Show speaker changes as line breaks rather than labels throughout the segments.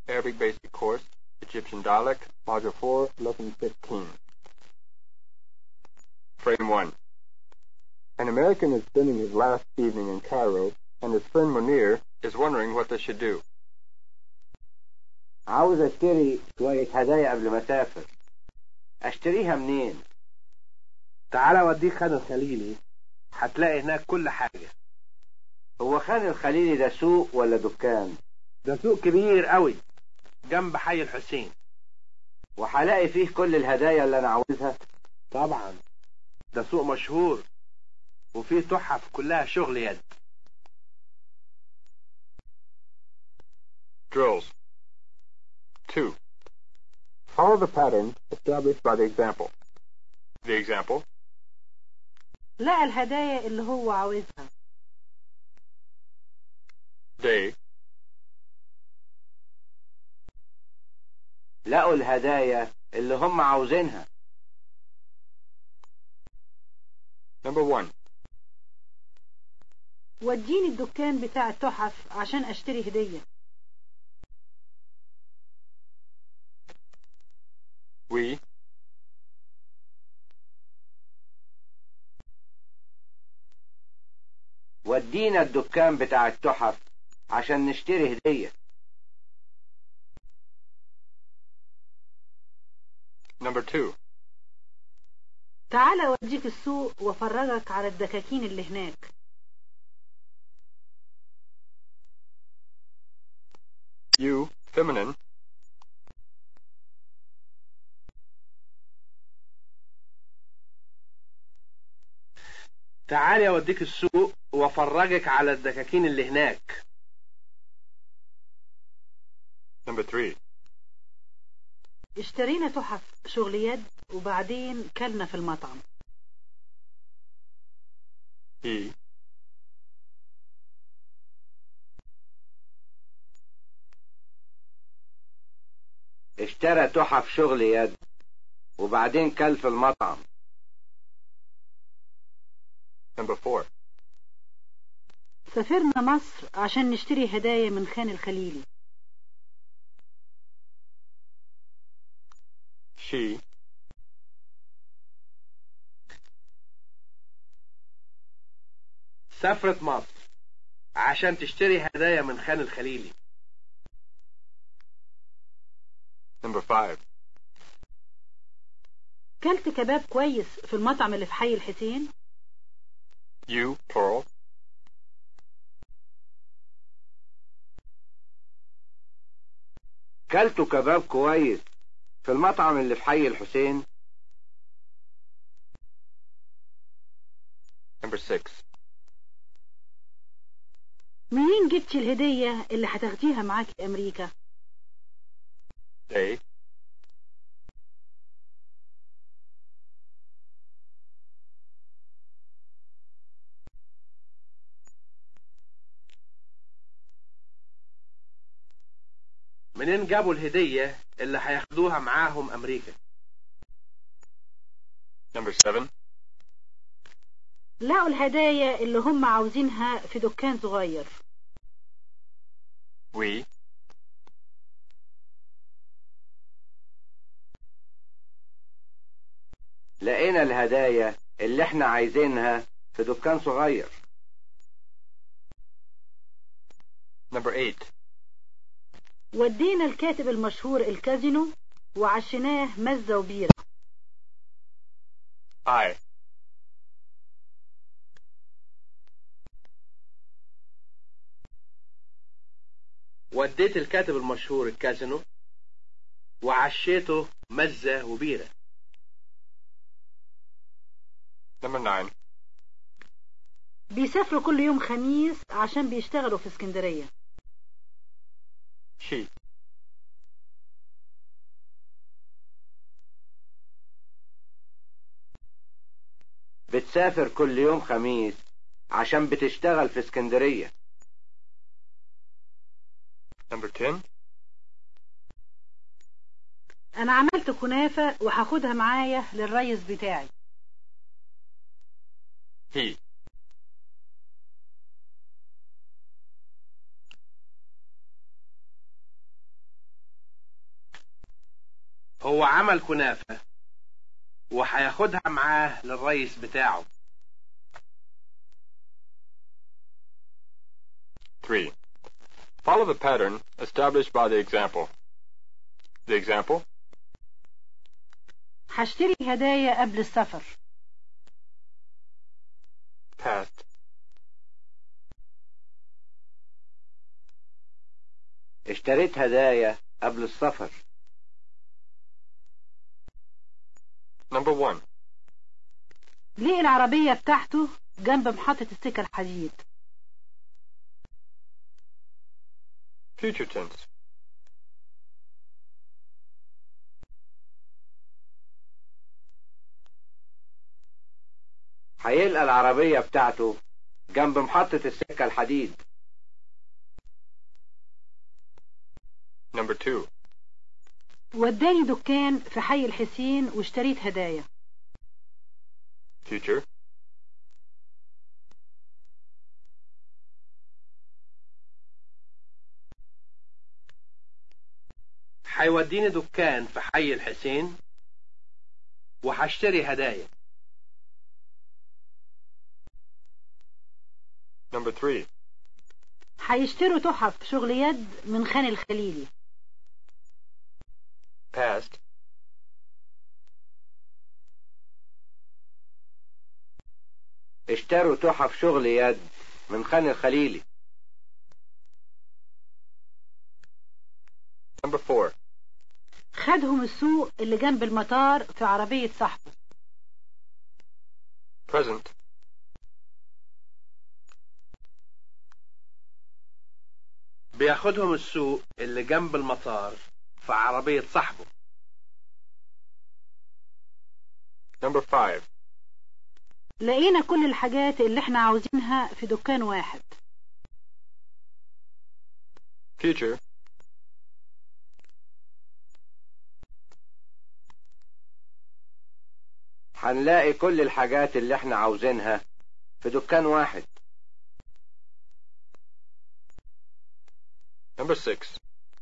Arabic Basic Course, Egyptian Dialect, Module 4, Lesson 15. Frame 1. An American is spending his last evening in Cairo, and his friend Munir is wondering what they should do.
عاوز اشتري شوية هدايا قبل ما اسافر. اشتريها منين؟
تعال اوديك خان الخليلي، هتلاقي هناك كل حاجة.
هو خان الخليلي ده سوق ولا دكان؟
ده سوق كبير قوي جنب حي الحسين.
وهلاقي فيه كل الهدايا اللي انا عاوزها؟
طبعا، ده سوق مشهور وفيه تحف كلها شغل يد.
Drills. 2. Follow the pattern established by the example. The example.
لقى الهدايا اللي هو عاوزها.
They.
لقوا الهدايا اللي هم عاوزينها.
Number 1.
وديني الدكان بتاع التحف عشان اشتري هدية.
We.
ودينا الدكان بتاع التحف عشان نشتري هدية.
Number 2.
تعال اوديك السوق وافرجك على الدكاكين اللي هناك.
You, feminine.
تعالي اوديك السوق وافرجك على الدكاكين اللي هناك.
Number 3.
اشترينا تحف شغل يد وبعدين كلنا في المطعم.
He.
اشترى تحف شغل يد وبعدين كل في المطعم.
Number 4.
سافرنا مصر عشان نشتري هدايا من خان الخليلي.
She.
سافرت مصر عشان تشتري هدايا من خان الخليلي.
Number 5.
كلت كباب كويس في المطعم اللي في حي الحسين.
You, plural.
كلتوا كباب كويس في المطعم اللي في حي الحسين.
Number 6.
منين جبتي الهدية اللي هتاخديها معاكي أمريكا؟
They.
منين جابوا الهدية اللي هياخدوها معاهم أمريكا؟
Number 7.
لقوا الهدايا اللي هم عاوزينها في دكان صغير.
We.
لقينا الهدايا اللي احنا عايزينها في دكان صغير.
Number 8.
ودينا الكاتب المشهور الكازينو وعشناه مزة وبيرة.
I.
وديت الكاتب المشهور الكازينو وعشيته مزة وبيرة.
Number 9.
بيسافروا كل يوم خميس عشان بيشتغلوا في اسكندرية.
She.
بتسافر كل يوم خميس عشان بتشتغل في اسكندرية.
Number 10.
أنا عملت كنافة وهاخدها معايا للريس بتاعي.
He.
هو عمل كنافة وهياخدها معاه للرئيس بتاعه.
3. Follow the pattern established by the example. The example:
هشتري هدايا قبل السفر.
past,
اشتريت هدايا قبل السفر.
number 1,
ليه العربية بتاعته جنب محطة السكة الحديد؟
future tense,
هيلقى العربية بتاعته جنب محطة السكة الحديد.
number 2,
وداني دكان في حي الحسين واشتريت هدايا.
future,
هيوديني دكان في حي الحسين وهشتري هدايا.
number 3,
هيشتروا تحف شغل يد من خان الخليلي.
past,
اشتروا تحف شغل يد من خان الخليلي.
number 4,
خدهم السوق اللي جنب المطار في عربية صاحبه.
present,
بياخدهم السوق اللي جنب المطار في عربية صاحبه.
number 5,
لقينا كل الحاجات اللي احنا عاوزينها في دكان واحد.
future,
هنلاقي كل الحاجات اللي احنا عاوزينها في دكان واحد.
number 6,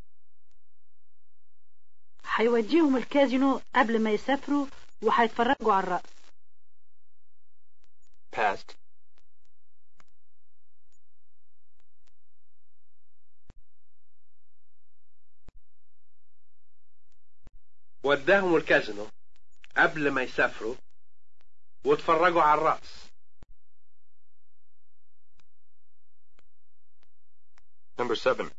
هيوديهم الكازينو قبل ما يسافروا وهيتفرجوا على الرقص.
past,
وداهم الكازينو قبل ما يسافروا واتفرجوا على الرقص.
number 7,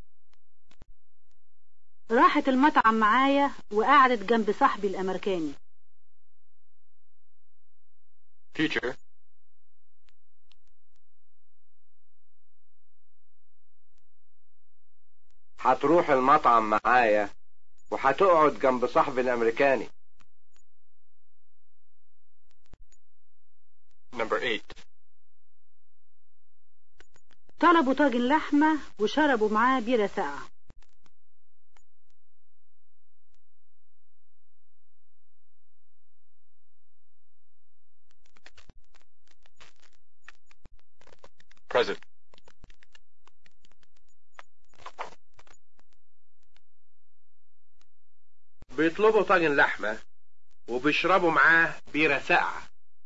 راحت المطعم معايا وقعدت جنب صاحبي الأمريكاني.
future,
هتروح المطعم معايا وهتقعد جنب صاحبي الامريكاني.
number 8,
طلبوا طاجن لحمة وشربوا معاه بيرة ساقعة.
present,
بيطلبوا طاجن لحمة وبيشربوا معاه بيرة ساقعة.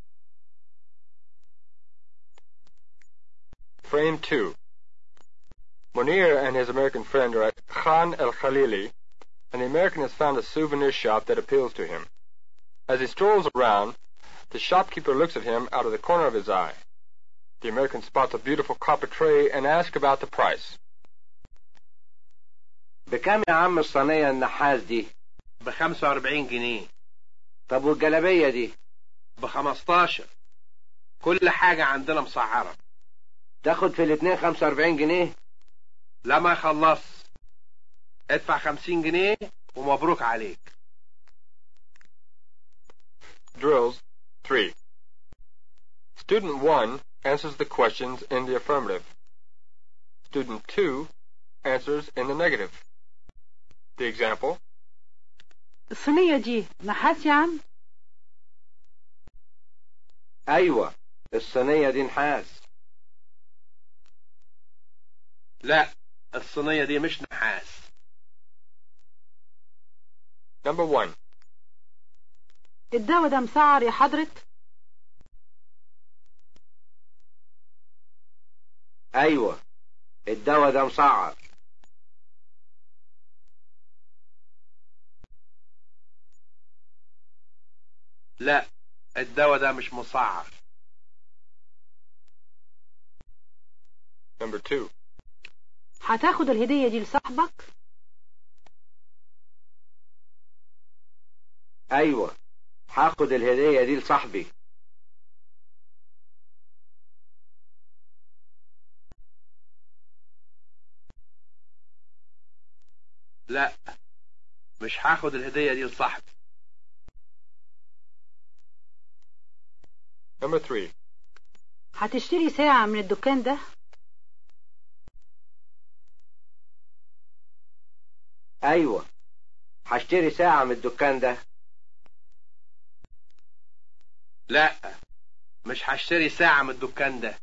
frame 2, Munir and his American friend are at Khan el-Khalili, and the American has found a souvenir shop that appeals to him. As he strolls around, the shopkeeper looks at him out of the corner of his eye. The American spots a beautiful copper tray and asks about the price.
بكام يا عم الصينية النحاس دي؟
ب45 جنيه.
طب والجلابية دي؟
ب15. كل حاجة عندنا مسعرة.
تاخد في الاتنين 45 جنيه؟
لا ما يخلص. ادفع 50 جنيه ومبروك عليك.
Drills 3. Student 1 answers the questions in the affirmative. Student 2 answers in the negative. The example:
الصينية دي نحاس يا عم؟
ايوه الصينية دي نحاس.
لا الصينية دي مش نحاس.
number 1.
الدواء ده مسعر يا حضرة؟
أيوة، الدواء ده مسعر.
لا، الدواء ده مش مسعر.
Number 2.
هتاخد الهدية دي لصاحبك؟
أيوة، هاخد الهدية دي لصاحبي.
لا، مش هاخد الهدية دي لصاحبي.
Number 3.
هتشتري ساعة من الدكان ده؟
أيوة، هشتري ساعة من الدكان ده.
لا، مش هشتري ساعة من الدكان ده.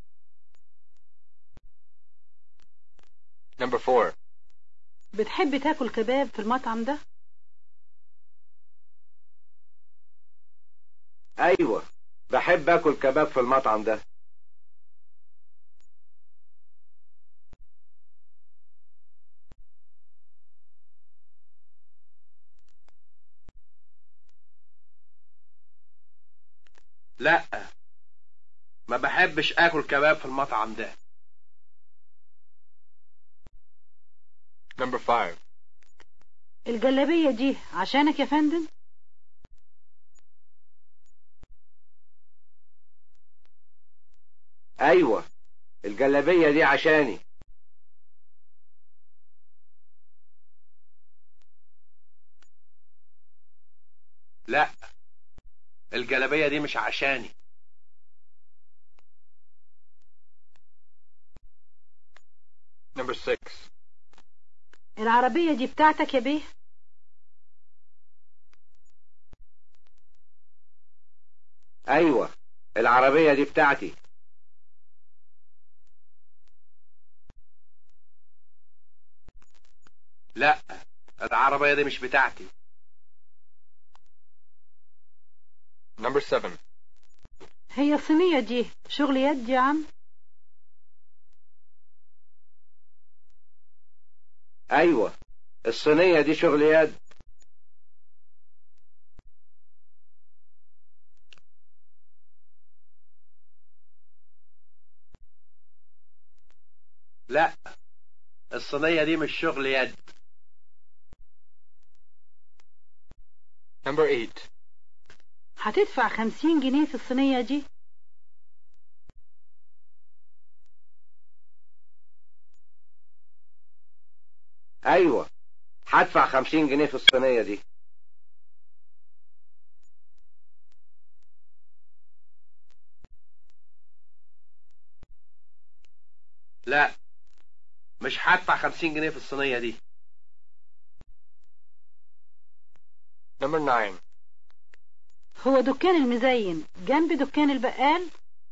Number 4.
بتحب تاكل كباب في المطعم ده؟
أيوة، بحب أكل كباب في المطعم ده.
لا، ما بحبش اكل كباب في المطعم ده.
Number 5.
الجلابية دي عشانك يا فندم؟
أيوة، الجلابية دي عشاني.
لا، الجلابية دي مش عشاني.
Number 6.
العربية دي بتاعتك يا بيه؟
أيوة، العربية دي بتاعتي.
لا، العربية دي مش بتاعتي.
Number 7.
هي الصينية دي شغل يد يا عم؟
أيوة، الصينية دي شغل يد.
لا، الصينية دي مش شغل يد.
Number 8.
هتدفع 50 جنيه في الصينية دي؟
أيوة، هدفع 50 جنيه في الصينية دي.
لا، مش هدفع 50 جنيه في الصينية دي.
Number 9.
هو دكان المزين جنب دكان البقال؟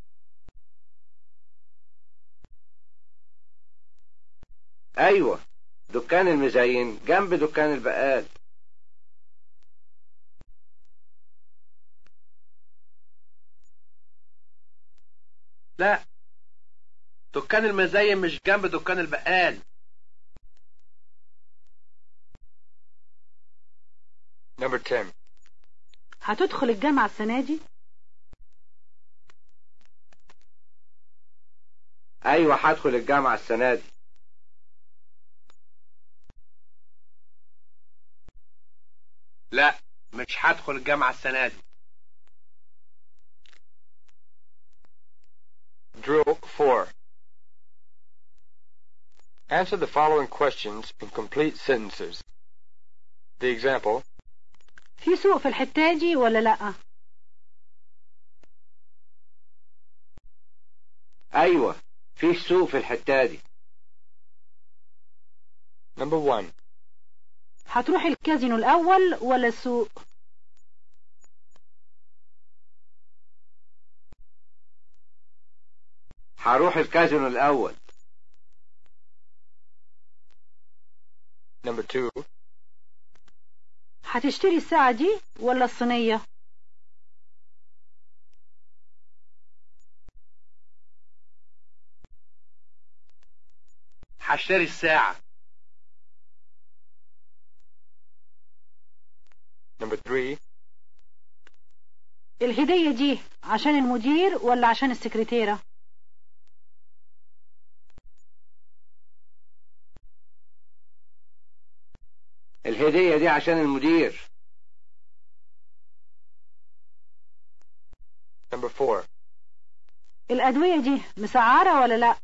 أيوة، دكان المزين جنب دكان البقال.
لا، دكان المزين مش جنب دكان البقال.
Number 10.
هتدخل الجامعة السنة دي؟
أيوة، هدخل الجامعة السنة دي.
لا، مش هدخل الجامعة السنة دي.
Drill 4. Answer the following questions in complete sentences. The example:
في سوق في الحتة دي ولا لأ؟
أيوة، في سوق في الحتة دي.
Number 1.
هتروح الكازينو الأول ولا السوق؟
هروح الكازينو الأول.
Number 2.
هتشتري الساعة دي ولا الصينية؟
هشتري الساعة.
Number 3.
الهدية دي عشان المدير ولا عشان السكرتيرة؟
الهدية دي عشان المدير.
Number 4.
الأدوية دي مسعرة ولا لأ؟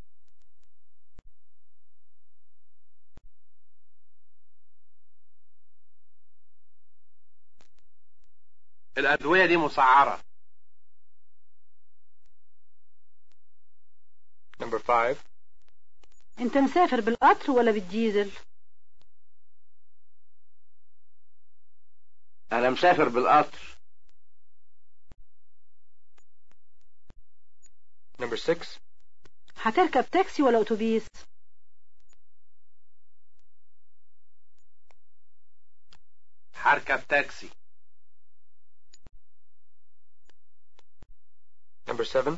الأدوية دي مسعرة.
Number 5.
انت مسافر بالقطر ولا بالديزل؟
أنا مسافر بالقطر.
Number 6.
هتركب تاكسي ولا أتوبيس؟
هركب تاكسي.
Number 7.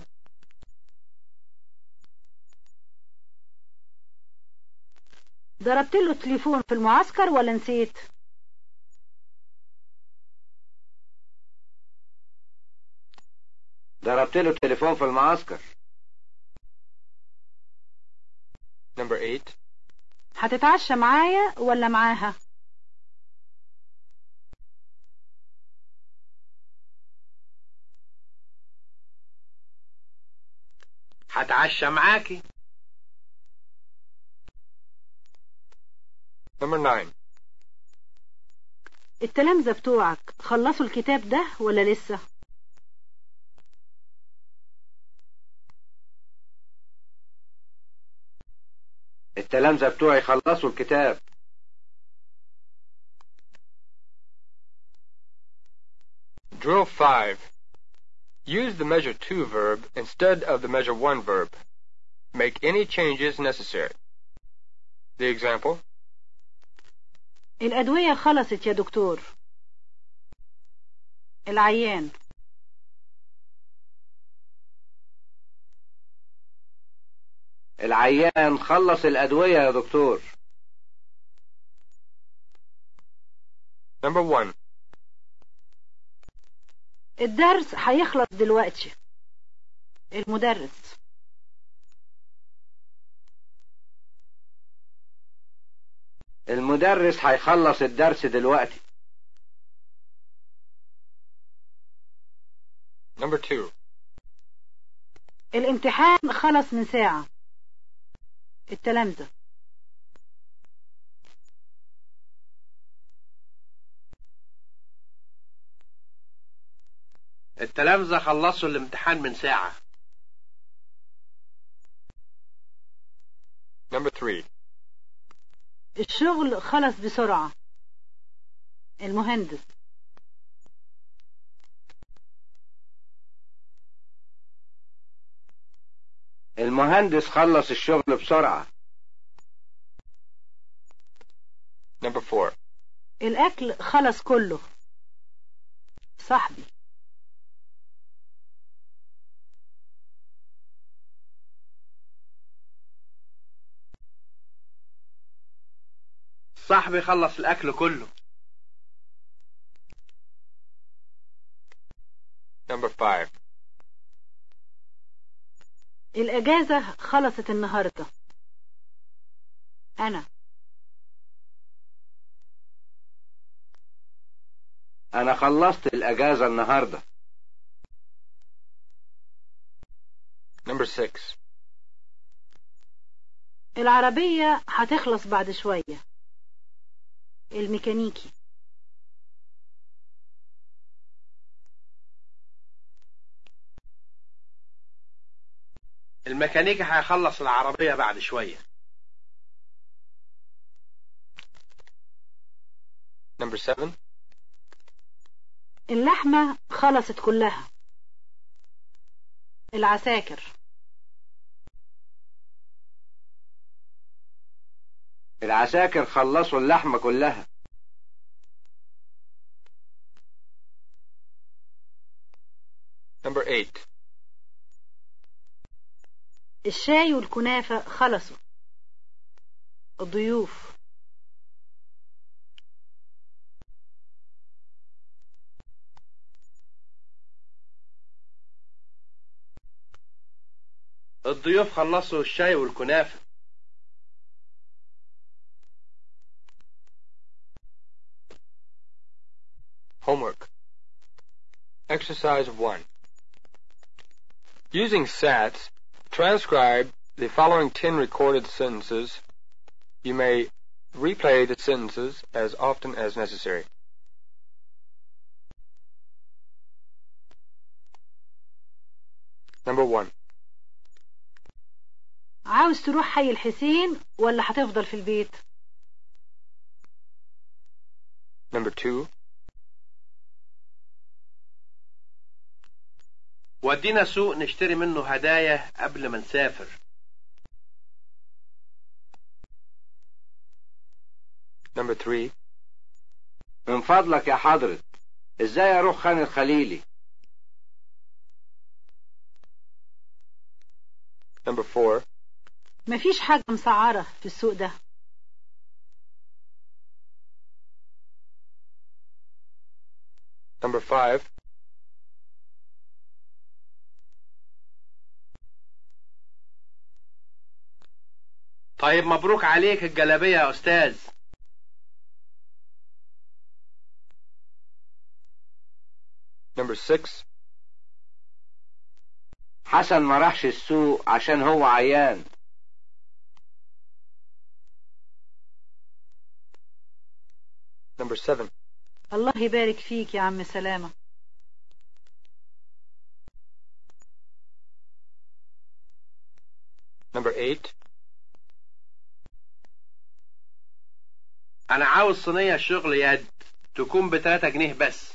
ضربت له التليفون في المعسكر ولا نسيت؟
ضربت له التليفون في المعسكر.
Number 8.
هتتعشى معايا ولا معاها؟
هتعشى معاكي.
Number 9.
التلامذة بتوعك خلصوا الكتاب ده ولا لسه؟
التلامذة بتوعي خلصوا الكتاب.
Drill 5. Use the measure 2 verb instead of the measure 1 verb. Make any changes necessary. The example:
الأدوية خلصت يا دكتور. العيان:
العيان خلص الأدوية يا دكتور.
Number 1.
الدرس هيخلص دلوقتي. المدرس:
المدرس هيخلص الدرس دلوقتي.
Number 2.
الامتحان خلص من ساعة. التلامذة:
التلامذة خلصوا الامتحان من ساعة.
Number 3.
الشغل خلص بسرعة. المهندس:
المهندس خلص الشغل بسرعة.
Number 4.
الأكل خلص كله. صاحبي:
صاحبي خلص الأكل كله.
Number 5.
الأجازة خلصت النهاردة.
أنا خلصت الأجازة النهاردة.
Number 6.
العربية هتخلص بعد شوية. الميكانيكي:
الميكانيكي هيخلص العربية بعد شوية.
Number 7.
اللحمة خلصت كلها. العساكر:
العساكر خلصوا اللحمة كلها.
Number 8.
الشاي والكنافة خلصوا. الضيوف.
الضيوف خلصوا الشاي والكنافة.
Homework. Exercise 1. Using SATs, transcribe the following 10 recorded sentences. You may replay the sentences as often as necessary. Number 1.
عاوز تروح حي الحسين ولا هتفضل في البيت؟
Number 2.
ودينا سوق نشتري منه هدايا قبل ما نسافر.
Number 3.
من فضلك يا حضرة، ازاي اروح خان الخليلي؟
Number 4.
مفيش حاجة مسعرة في السوق ده.
Number 5.
طيب مبروك عليك الجلابية يا أستاذ.
Number 6.
حسن ما راحش السوق عشان هو عيان.
Number 7.
الله يبارك فيك يا عم سلامة.
Number 8.
أنا عاوز صينية شغل يد تكون ب3 جنيه بس.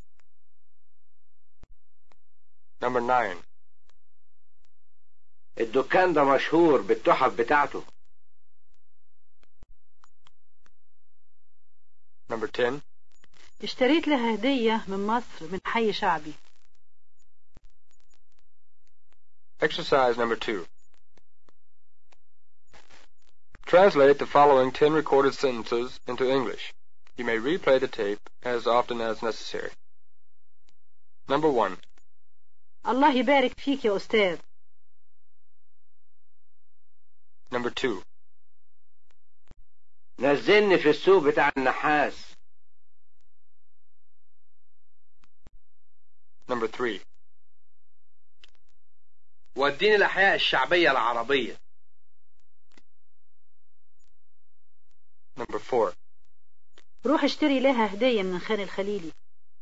Number 9.
الدكان ده مشهور بالتحف بتاعته.
Number 10.
اشتريت لها هدية من مصر من حي شعبي.
Exercise number 2. Translate the following 10 recorded sentences into English. You may replay the tape as often as necessary. Number 1.
الله يبارك فيك يا أستاذ.
Number 2.
نزلني في السوق بتاع النحاس.
Number 3.
وديني الأحياء الشعبية العربية.
Number 4.
روح اشتري لها هدية من خان الخليلي.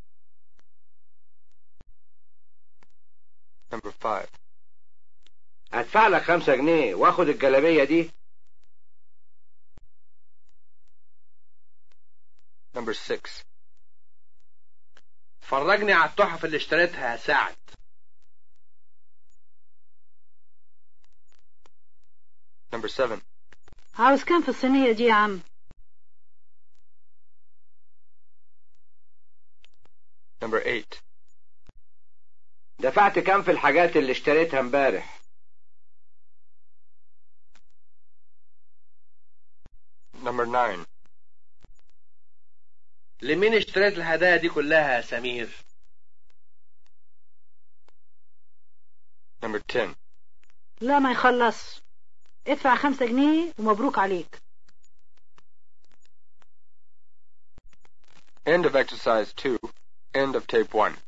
Number 5.
هدفع لك 5 جنيه واخد الجلابية دي.
Number 6.
فرجني على التحف اللي اشتريتها يا سعد.
Number 7.
عاوز كام في الصينية دي يا عم؟
Number 8.
دفعت كام في الحاجات اللي اشتريتها امبارح؟
Number 9.
لمين اشتريت الهدايا دي كلها يا سمير؟
Number 10.
لا ما يخلص. ادفع 5 جنيه ومبروك عليك.
End of exercise 2. End of tape 1.